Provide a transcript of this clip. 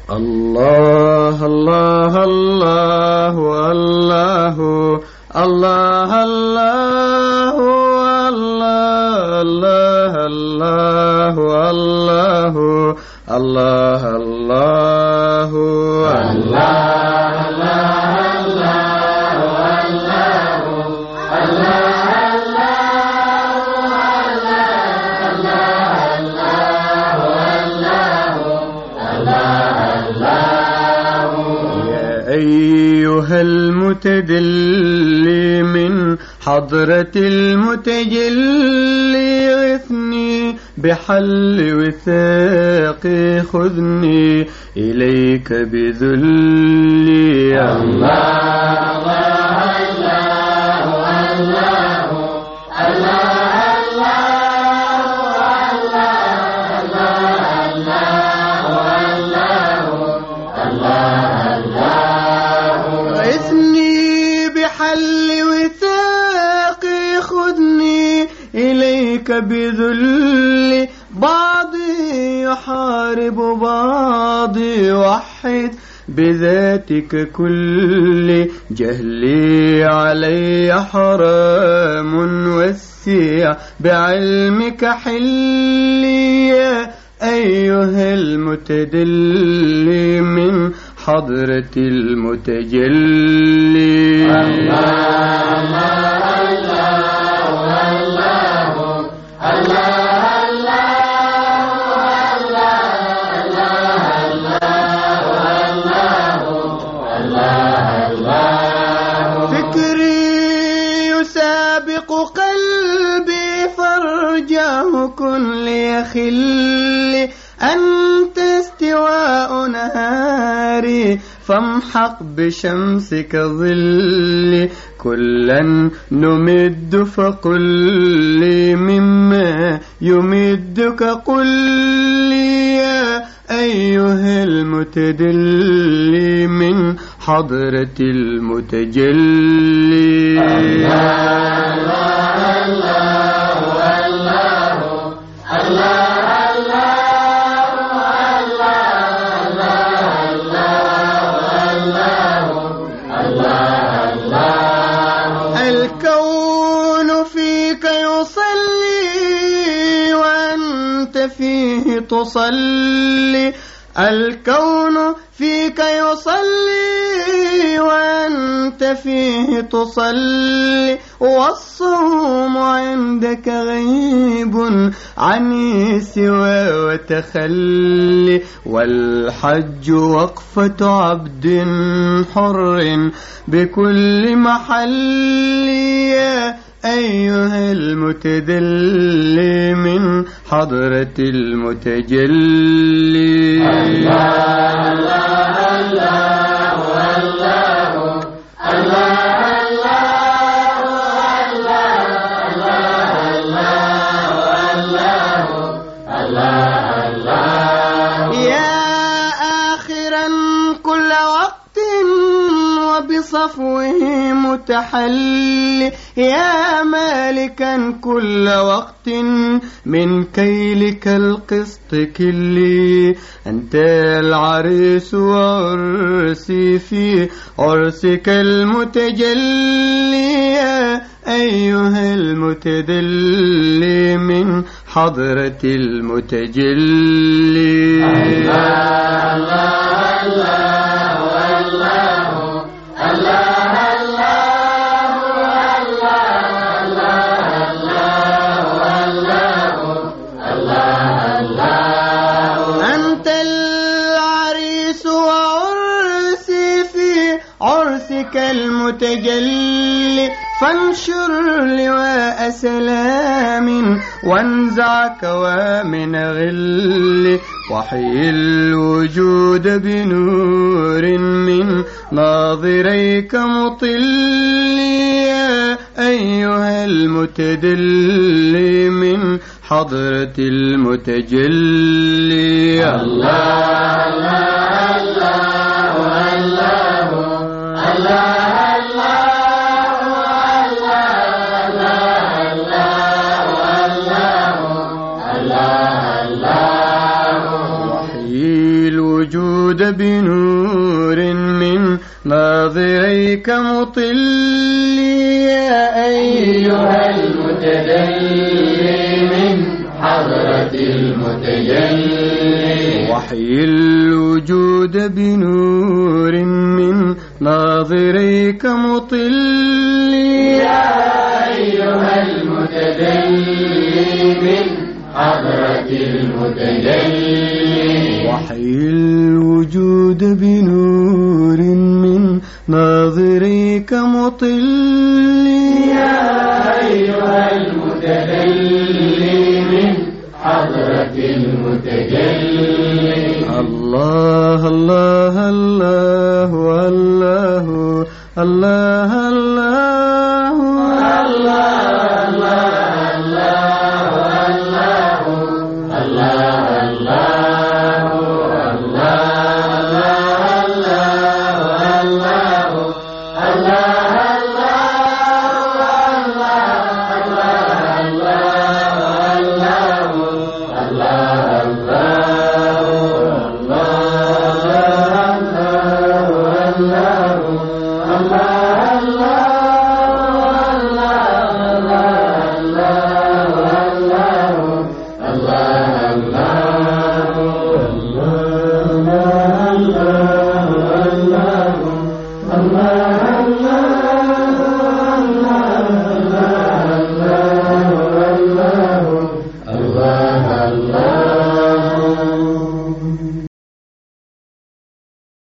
الله الله الله الله الله الله الله الله الله الله أيها المتدلي من حضرة المتجلي غثني بحل وثاقي خذني إليك بذلي الله إليك بذل بعضي يحارب بعضي وحد بذاتك كل جهلي علي حرام وسع بعلمك حلي يا أيها المتدلي من حضرة المتجلي قلبي فرجه كن ليخل أنت استواء نهاري فامحق بشمسك ظلي كلا نمد فقل لي مما يمدك قل لي يا أيها المتدلي من حضرة المتجلي الكون فيك يصلي وأنت فيه تصلي الكون فيك يصلي وأنت فيه تصلي والصوم عندك غيب عني سوى وتخلي والحج وقفة عبد حر بكل محل يا أيها المتدلي من حضرة المتجلي الله الله الله الله الله يا آخرا كل وقت وبصفوه متحلي يا مالكا كل وقت من كيلك القسط كلي أنت العريس وعرسي في عرسك المتجلي يا أيها المتدلي من حضرة المتجلي الله الله الله أنت العريس وعرسي في عرسك المتجلي فانشر لواء سلام وانزع كوامن غل وحي الوجود بنور من ناظريك مطلي يا أيها المتدلي من حضرة المتجلي الله الله الله الله الوجود الوجود بنور من ناظريك مطلي يا أيها المتدلي من حضرة المتجلي وحي الوجود بنور من ناظريك مطلي يا أيها المتدلي من حضرة المتجلي وحي الوجود بنور من ناظريك مطلي يا أيها المتدلي من حضرة المتجلي الله الله الله الله الله